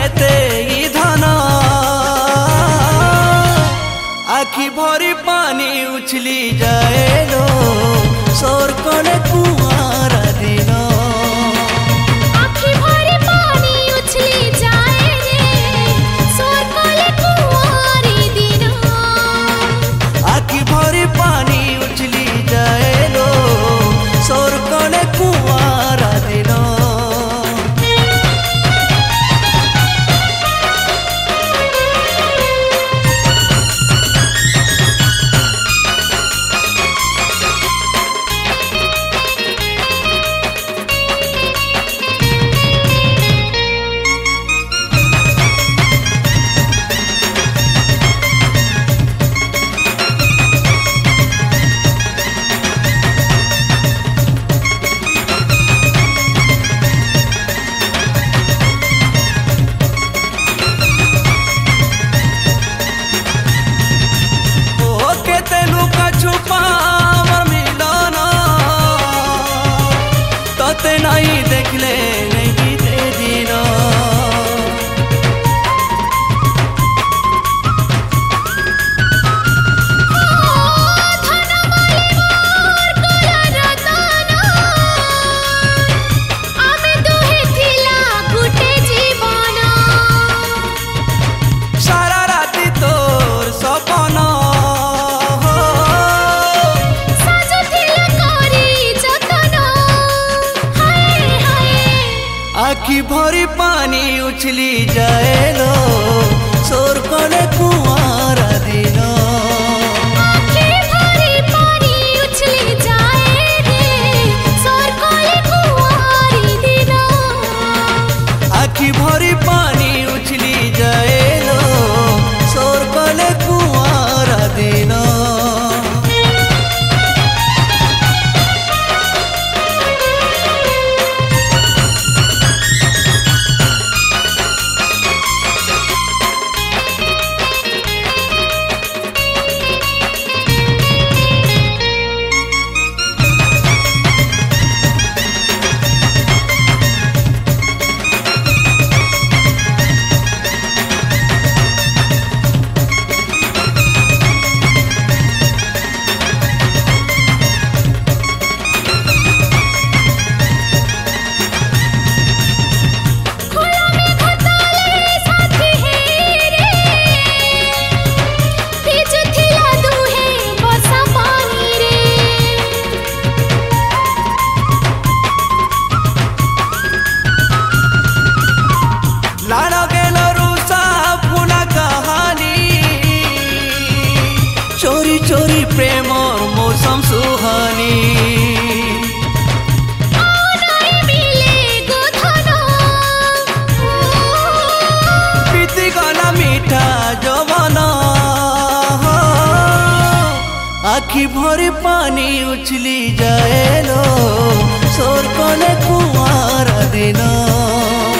केते ई धन आखि भरी पानी उछली जाए लो सोर कोने कुआरा दिन आखि भरी पानी उछली जाए रे सोर कोने कुआरी दिन आखि भरी पानी उछली जाए लो सोर कोने कुआरा दिन नहीं देखले नहीं बीते दिन सारा राति तोर सपन आखि भरी पानी उछली जाए लो सोर कोने कुआरा दिन आखि भरी पानी उछली जाए रे सोर कोने कुआरी दिन आखि भरी पानी उछली जाए लो सोर कोने कुआरा दिन चोरी चोरी प्रेम और मौसम सुहानी बीती गला मीठा जवान आखि भरी पानी उछली जाए लो सोर कोने कुआरा दिन